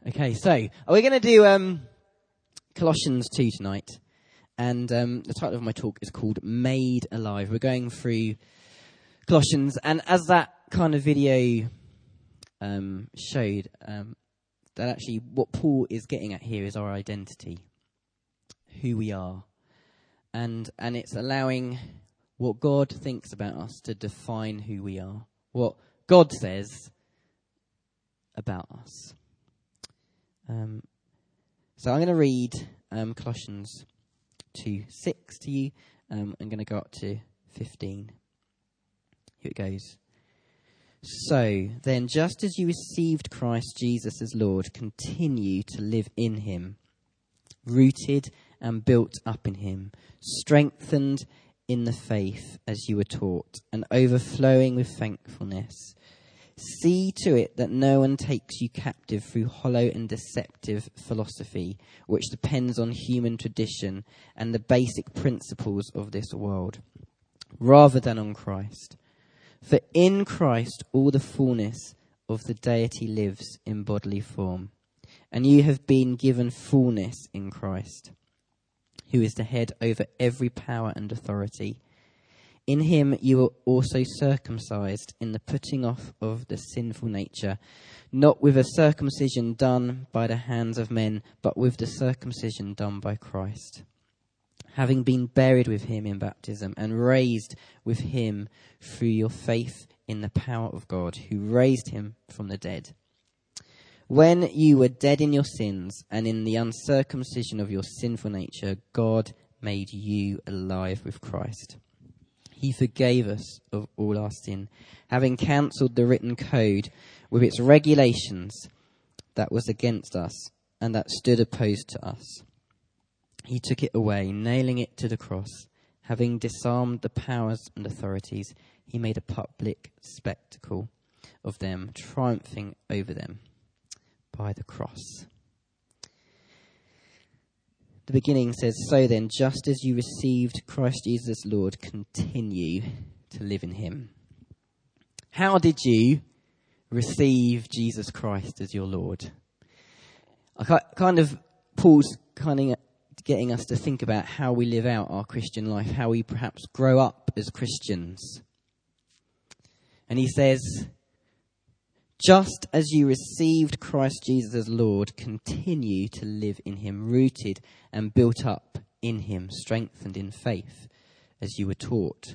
Okay, so we're going to do Colossians 2 tonight, and the title of my talk is called Made Alive. We're going through Colossians, and as that kind of video showed, that actually what Paul is getting at here is our identity, who we are, and it's allowing what God thinks about us to define who we are, what God says about us. So I'm going to read Colossians 2:6 to you. I'm going to go up to 15. Here it goes. So then, just as you received Christ Jesus as Lord, continue to live in him, rooted and built up in him, strengthened in the faith as you were taught, and overflowing with thankfulness. See to it that no one takes you captive through hollow and deceptive philosophy, which depends on human tradition and the basic principles of this world, rather than on Christ. For in Christ all the fullness of the deity lives in bodily form, and you have been given fullness in Christ, who is the head over every power and authority. In him you were also circumcised in the putting off of the sinful nature, not with a circumcision done by the hands of men, but with the circumcision done by Christ, having been buried with him in baptism and raised with him through your faith in the power of God, who raised him from the dead. When you were dead in your sins and in the uncircumcision of your sinful nature, God made you alive with Christ. He forgave us of all our sin, having cancelled the written code with its regulations that was against us and that stood opposed to us. He took it away, nailing it to the cross. Having disarmed the powers and authorities, he made a public spectacle of them, triumphing over them by the cross. The beginning says, so then, just as you received Christ Jesus Lord, continue to live in him. How did you receive Jesus Christ as your Lord? Paul's getting us to think about how we live out our Christian life, how we perhaps grow up as Christians. And he says, just as you received Christ Jesus as Lord, continue to live in him, rooted and built up in him, strengthened in faith as you were taught.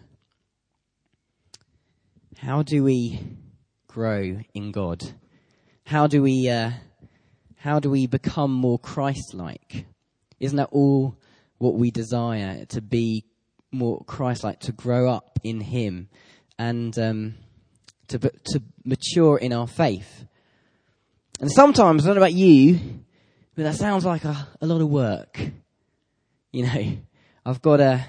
How do we grow in God? How do we become more Christ-like? Isn't that all what we desire, to be more Christ-like, to grow up in him and to mature in our faith? And sometimes, I don't know about you, but that sounds like a lot of work. You know, I've got to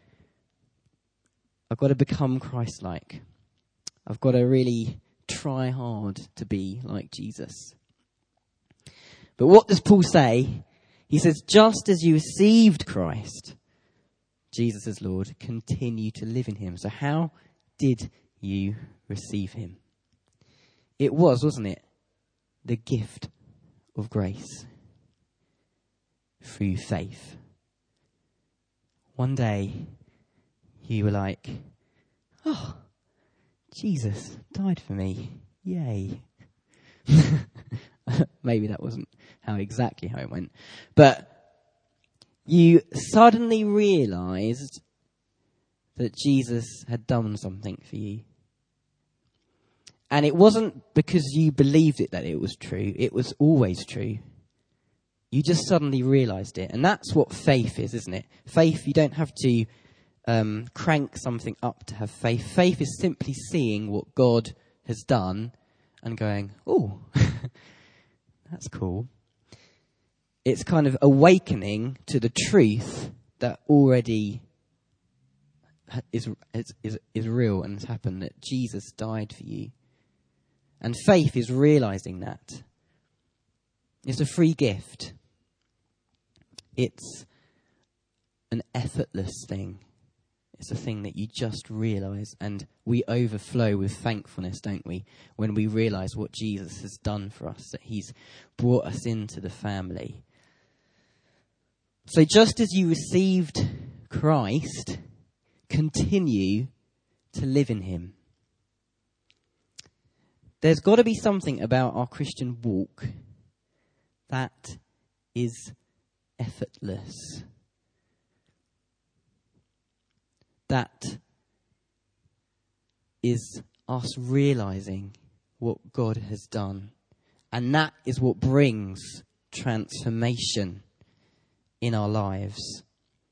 become Christ-like. I've got to really try hard to be like Jesus. But what does Paul say? He says, just as you received Christ, Jesus as Lord, continue to live in him. So how did you receive him? It was, wasn't it, the gift of grace through faith. One day you were like, oh, Jesus died for me. Yay. Maybe that wasn't exactly how it went. But you suddenly realised that Jesus had done something for you. And it wasn't because you believed it that it was true. It was always true. You just suddenly realised it. And that's what faith is, isn't it? Faith, you don't have to crank something up to have faith. Faith is simply seeing what God has done and going, oh, that's cool. It's kind of awakening to the truth that already is real and has happened, that Jesus died for you. And faith is realising that. It's a free gift. It's an effortless thing. It's a thing that you just realise, and we overflow with thankfulness, don't we, when we realise what Jesus has done for us, that he's brought us into the family. So just as you received Christ, continue to live in him. There's got to be something about our Christian walk that is effortless. That is us realising what God has done. And that is what brings transformation in our lives.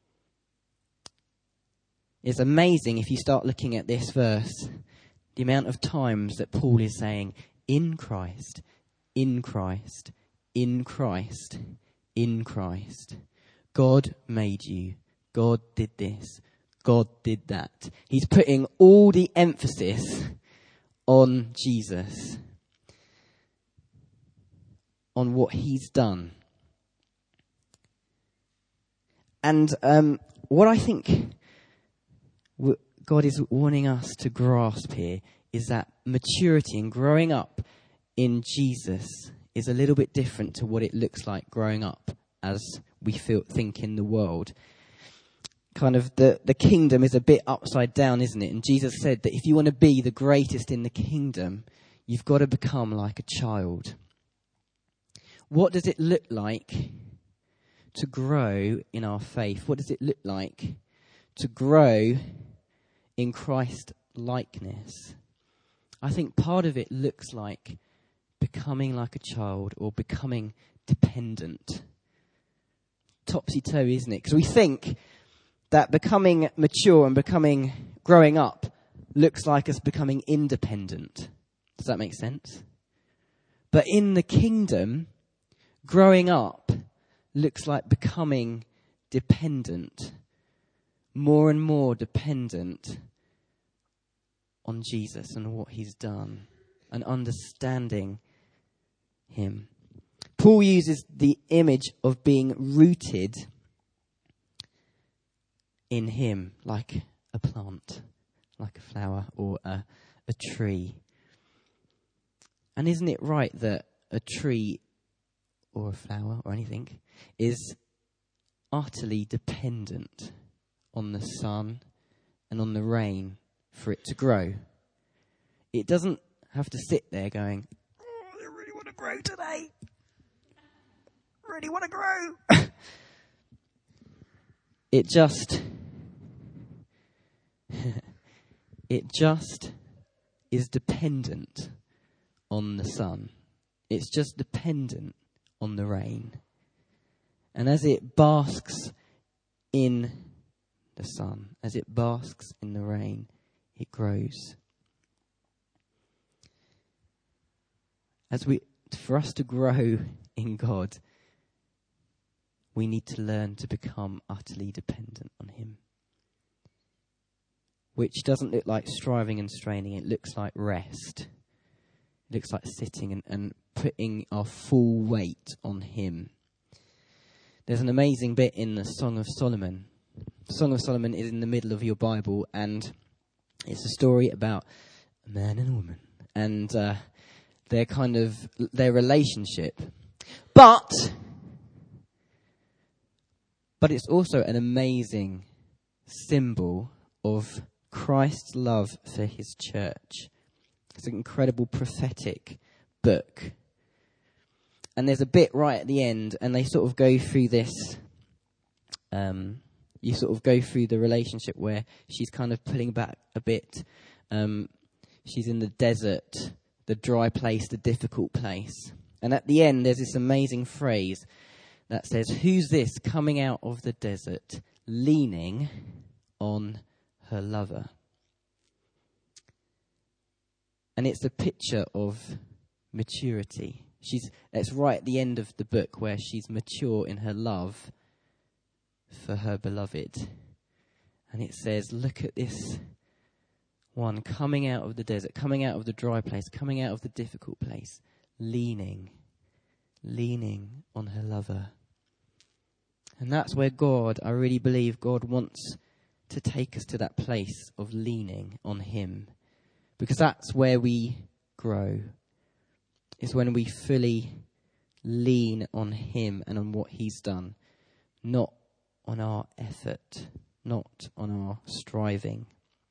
It's amazing if you start looking at this verse, the amount of times that Paul is saying, in Christ, in Christ, in Christ, in Christ. God made you. God did this. God did that. He's putting all the emphasis on Jesus, on what he's done. And what I think God is wanting us to grasp here is that maturity and growing up in Jesus is a little bit different to what it looks like growing up as we think in the world. Kind of the kingdom is a bit upside down, isn't it? And Jesus said that if you want to be the greatest in the kingdom, you've got to become like a child. What does it look like to grow in our faith? What does it look like to grow in Christ likeness? I think part of it looks like becoming like a child or becoming dependent. Topsy-turvy, isn't it? Because we think that becoming mature and growing up looks like us becoming independent. Does that make sense? But in the kingdom, growing up looks like becoming dependent, more and more dependent on Jesus and what he's done, and understanding him. Paul uses the image of being rooted in him, like a plant, like a flower or a tree. And isn't it right that a tree or a flower or anything is utterly dependent on the sun and on the rain for it to grow? It doesn't have to sit there going, oh, I really want to grow today. Really want to grow. It just is dependent on the sun. It's just dependent on the rain. And as it basks in the sun, as it basks in the rain, it grows. For us to grow in God, we need to learn to become utterly dependent on him. Which doesn't look like striving and straining. It looks like rest. It looks like sitting and putting our full weight on him. There's an amazing bit in the Song of Solomon. The Song of Solomon is in the middle of your Bible, and it's a story about a man and a woman and their relationship. But it's also an amazing symbol of Christ's love for his church. It's an incredible prophetic book. And there's a bit right at the end, and they sort of go through this, you sort of go through the relationship where she's kind of pulling back a bit. She's in the desert, the dry place, the difficult place. And at the end, there's this amazing phrase that says, "Who's this coming out of the desert, leaning on her lover?" And it's a picture of maturity. It's right at the end of the book where she's mature in her love for her beloved. And it says, look at this one coming out of the desert, coming out of the dry place, coming out of the difficult place, leaning on her lover. And that's where I really believe God wants to take us to that place of leaning on him, because that's where we grow. It's when we fully lean on him and on what he's done, not on our effort, not on our striving.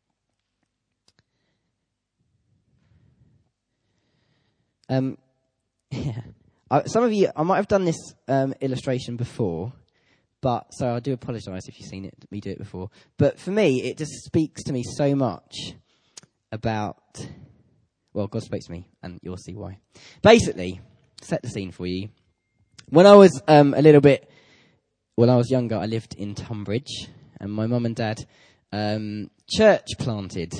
Yeah. Some of you, I might have done this illustration before, but so I do apologise if you've seen me do it before. But for me, it just speaks to me so much about, well, God spoke to me, and you'll see why. Basically, set the scene for you. When I was when I was younger, I lived in Tunbridge, and my mum and dad church planted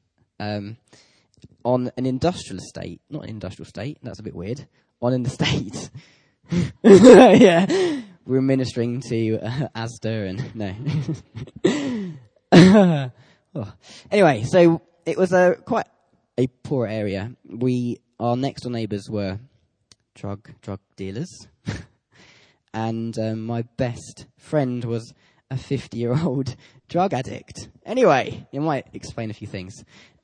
on an industrial estate. Not an industrial estate, that's a bit weird. On an estate. Yeah. We were ministering to Asda and no. Oh. Anyway, so it was quite a poor area. Our next door neighbours were drug dealers. And my best friend was a 50-year-old drug addict. Anyway, it might explain a few things.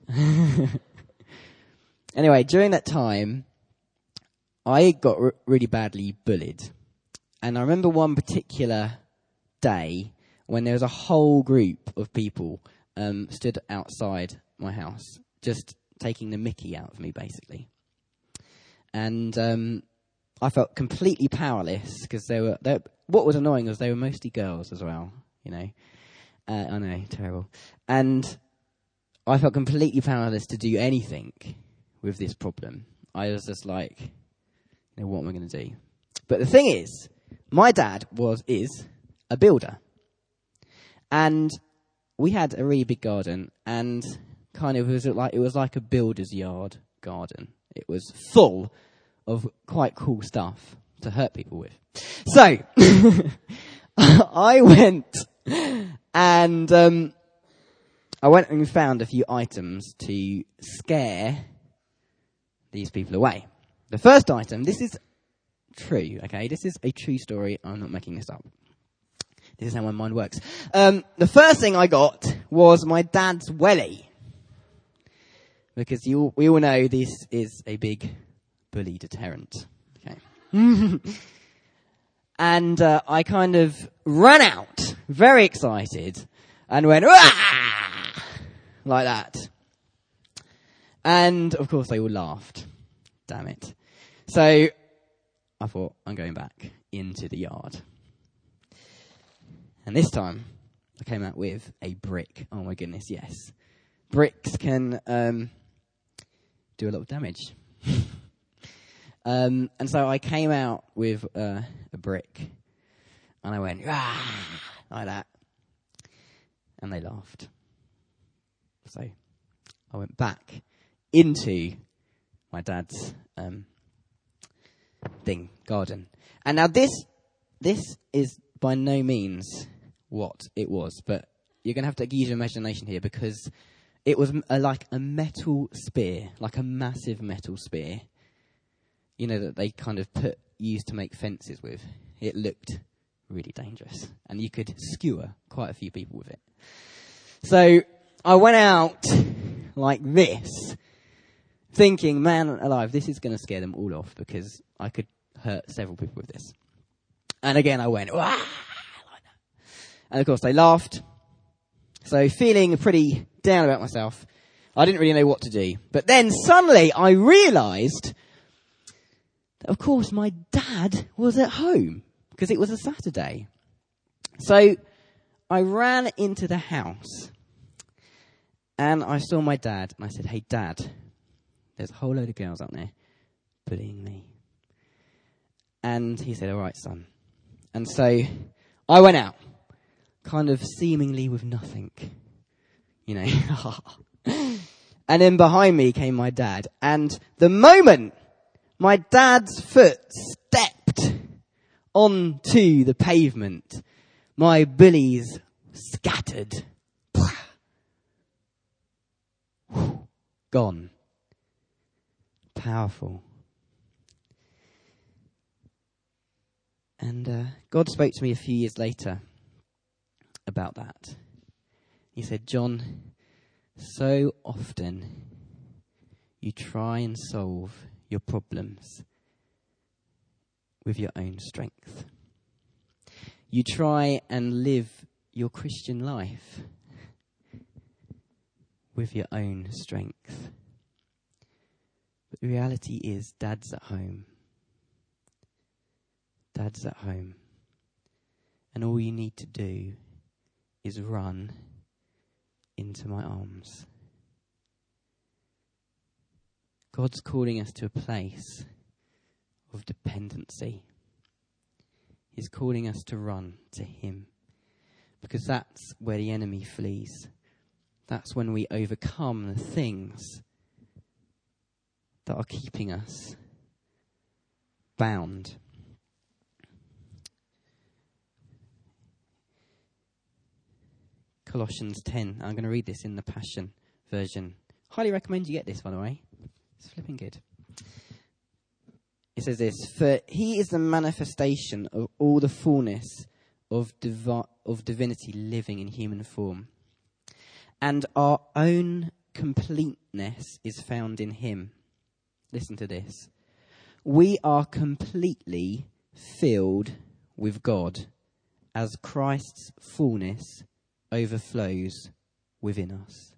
Anyway, during that time, I got really badly bullied. And I remember one particular day when there was a whole group of people stood outside my house, just taking the mickey out of me, basically. And I felt completely powerless, because what was annoying was they were mostly girls as well, you know. I know, terrible. And I felt completely powerless to do anything with this problem. I was just like, you know, what am I going to do? But the thing is, my dad is a builder. And we had a really big garden, and kind of it was like a builder's yard garden. It was full of quite cool stuff to hurt people with. So I went and found a few items to scare these people away. The first item, this is true, okay? This is a true story. I'm not making this up. This is how my mind works. The first thing I got was my dad's welly. Because we all know this is a big bully deterrent. Okay. And I kind of ran out, very excited, and went, "Wah!" like that. And, of course, they all laughed. Damn it. So I thought, I'm going back into the yard. And this time, I came out with a brick. Oh, my goodness, yes. Bricks can do a lot of damage. And so I came out with a brick. And I went, "Ah!" like that. And they laughed. So I went back into my dad's garden. And now this is by no means what it was, but you're going to have to use your imagination here, because it was like a metal spear, like a massive metal spear, you know, that they kind of used to make fences with. It looked really dangerous, and you could skewer quite a few people with it. So I went out like this, thinking, man alive, this is going to scare them all off, because I could hurt several people with this. And again, I went, "Wah!" like that. And of course, they laughed. So feeling pretty down about myself, I didn't really know what to do. But then suddenly I realised that, of course, my dad was at home, because it was a Saturday. So I ran into the house, and I saw my dad, and I said, "Hey, Dad, there's a whole load of girls out there bullying me." And he said, "All right, son." And so I went out, kind of seemingly with nothing, you know. And then behind me came my dad. And the moment my dad's foot stepped onto the pavement, my bullies scattered. Gone. Powerful. And God spoke to me a few years later about that. He said, John, so often you try and solve your problems with your own strength. You try and live your Christian life with your own strength. But the reality is, Dad's at home. Dad's at home. And all you need to do is run into my arms. God's calling us to a place of dependency. He's calling us to run to him, because that's where the enemy flees. That's when we overcome the things that are keeping us bound. Colossians 10. I'm going to read this in the Passion version. Highly recommend you get this, by the way. It's flipping good. It says this: for he is the manifestation of all the fullness of divinity living in human form. And our own completeness is found in him. Listen to this. We are completely filled with God as Christ's fullness overflows within us.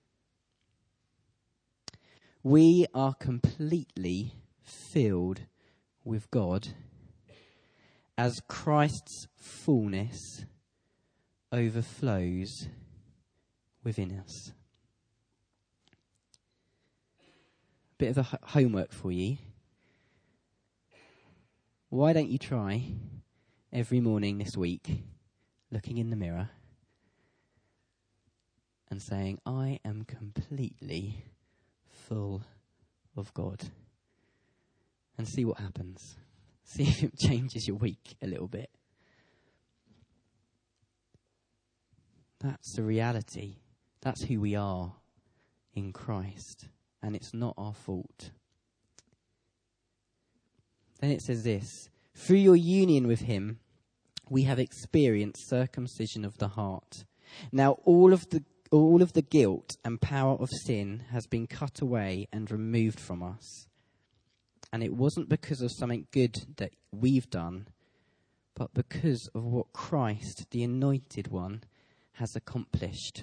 We are completely filled with God as Christ's fullness overflows within us. Bit of a homework for you. Why don't you try every morning this week looking in the mirror and saying, I am completely full of God, and see what happens. See if it changes your week a little bit. That's the reality. That's who we are in Christ, and it's not our fault. Then it says this: through your union with him, we have experienced circumcision of the heart. Now all of the guilt and power of sin has been cut away and removed from us. And it wasn't because of something good that we've done, but because of what Christ, the Anointed One, has accomplished.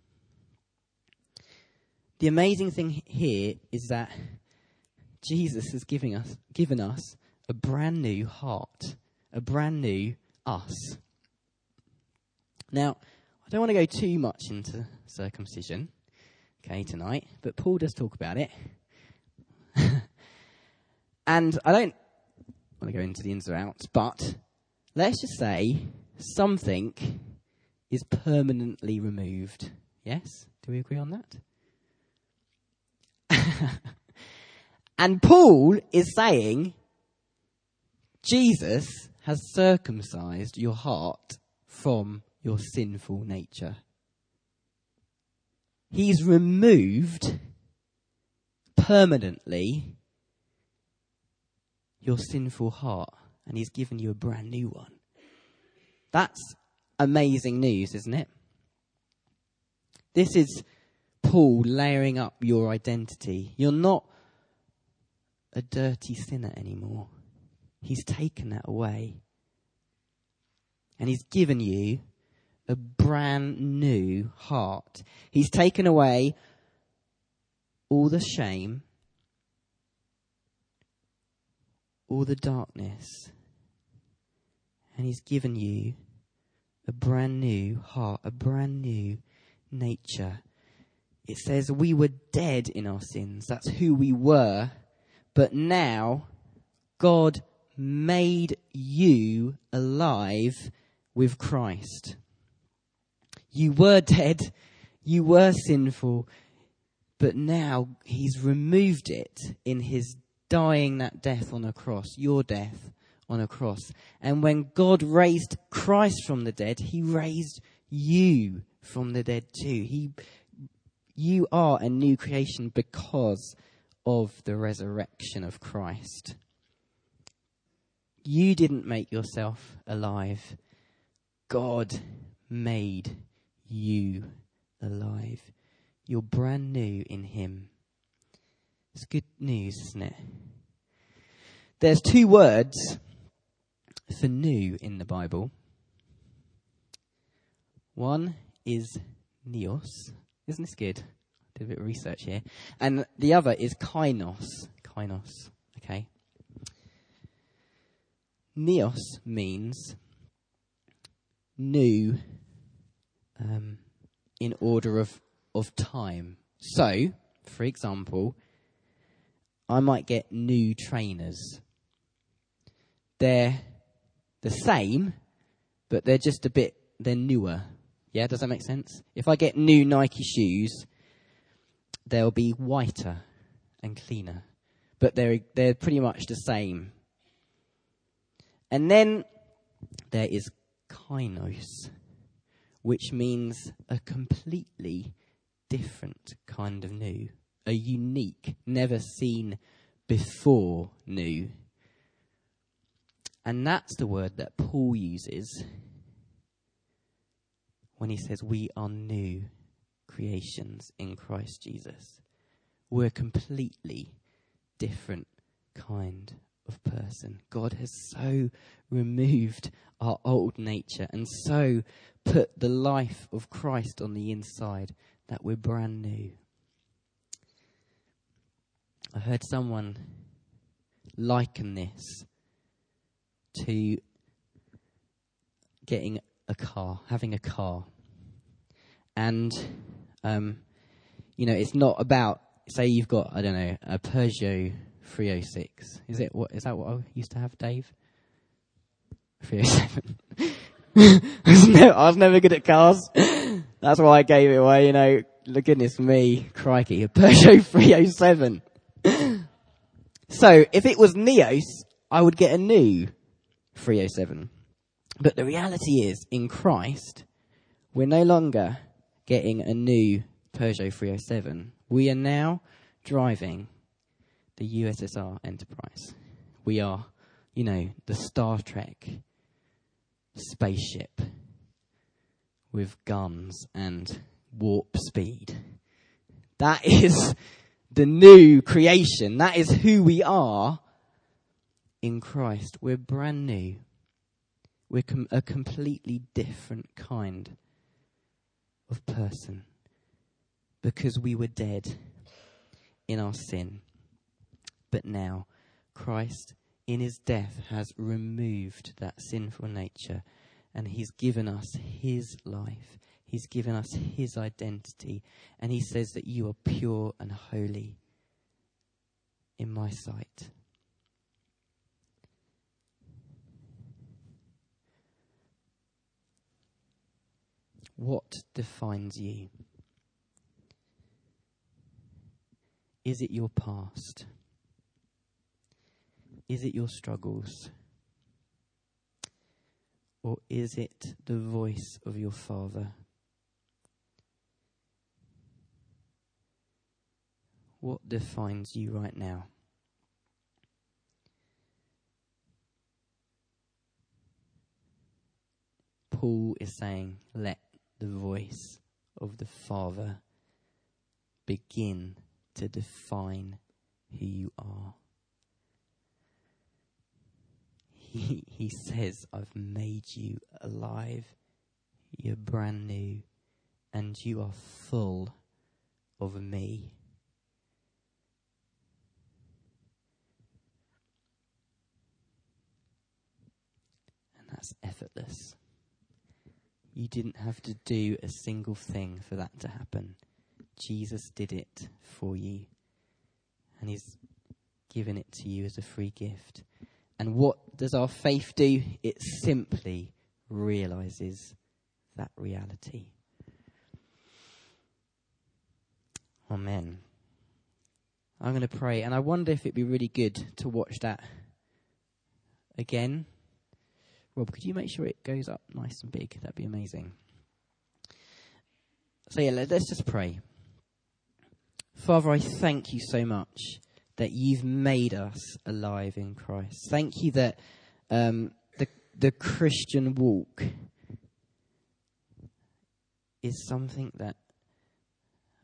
The amazing thing here is that Jesus has given us a brand new heart, a brand new us. Now, I don't want to go too much into circumcision, tonight, but Paul does talk about it. And I don't want to go into the ins or outs, but let's just say something is permanently removed. Yes? Do we agree on that? And Paul is saying Jesus has circumcised your heart from your sinful nature. He's removed permanently your sinful heart, and he's given you a brand new one. That's amazing news, isn't it? This is Paul layering up your identity. You're not a dirty sinner anymore. He's taken that away. And he's given you a brand new heart. He's taken away all the shame, all the darkness, and he's given you a brand new heart, a brand new nature. It says we were dead in our sins. That's who we were. But now God made you alive with Christ. You were dead, you were sinful, but now he's removed it in his dying that death on a cross, your death on a cross. And when God raised Christ from the dead, he raised you from the dead too. You are a new creation because of the resurrection of Christ. You didn't make yourself alive. God made you alive. You're brand new in him. It's good news, isn't it? There's 2 words for new in the Bible. One is neos. Isn't this good? I did a bit of research here. And the other is kainos. Kainos, okay? Neos means new in order of time. So, for example, I might get new trainers. They're the same, but they're just they're newer. Yeah, does that make sense? If I get new Nike shoes, they'll be whiter and cleaner. But they're pretty much the same. And then there is kainos, which means a completely different kind of new. A unique, never seen before new. And that's the word that Paul uses when he says we are new creations in Christ Jesus. We're a completely different kind of person. God has so removed our old nature and so put the life of Christ on the inside that we're brand new. I heard someone liken this to getting a car, having a car. And, it's not about, say you've got, I don't know, a Peugeot 306. Is that what I used to have, Dave? 307. I was never good at cars. That's why I gave it away, Goodness me, crikey, a Peugeot 307. So, if it was Neos, I would get a new 307. But the reality is, in Christ, we're no longer getting a new Peugeot 307. We are now driving the USSR Enterprise. We are, the Star Trek spaceship with guns and warp speed. That is the new creation. That is who we are in Christ. We're brand new. We're a completely different kind of person because we were dead in our sin. But now Christ in his death has removed that sinful nature and he's given us his life. He's given us his identity. And he says that you are pure and holy in my sight. What defines you? Is it your past? Is it your struggles? Or is it the voice of your Father? What defines you right now? Paul is saying, let the voice of the Father begin to define who you are. He says, I've made you alive. You're brand new. And you are full of me. And that's effortless. You didn't have to do a single thing for that to happen. Jesus did it for you. And he's given it to you as a free gift. And what does our faith do? It simply realizes that reality. Amen. I'm going to pray, and I wonder if it'd be really good to watch that again. Rob, could you make sure it goes up nice and big? That'd be amazing. So let's just pray. Father, I thank you so much that you've made us alive in Christ. Thank you that the Christian walk is something that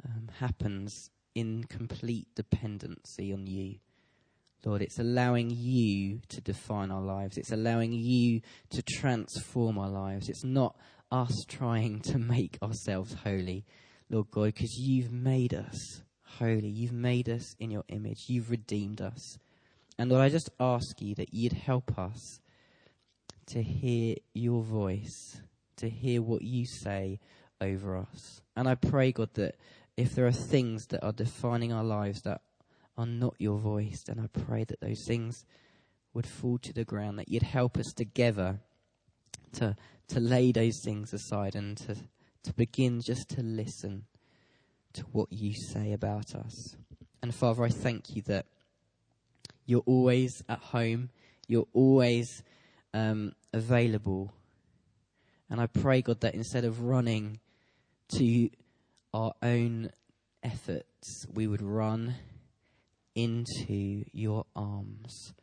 happens in complete dependency on you. Lord, it's allowing you to define our lives. It's allowing you to transform our lives. It's not us trying to make ourselves holy, Lord God, because you've made us holy. You've made us in your image. You've redeemed us. And Lord, I just ask you that you'd help us to hear your voice, to hear what you say over us. And I pray, God, that if there are things that are defining our lives that are not your voice, then I pray that those things would fall to the ground, that you'd help us together to lay those things aside and to begin just to listen to what you say about us. And Father, I thank you that you're always at home, you're always available. And I pray, God, that instead of running to our own efforts, we would run into your arms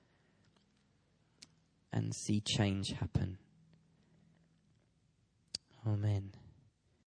and see change happen. Amen.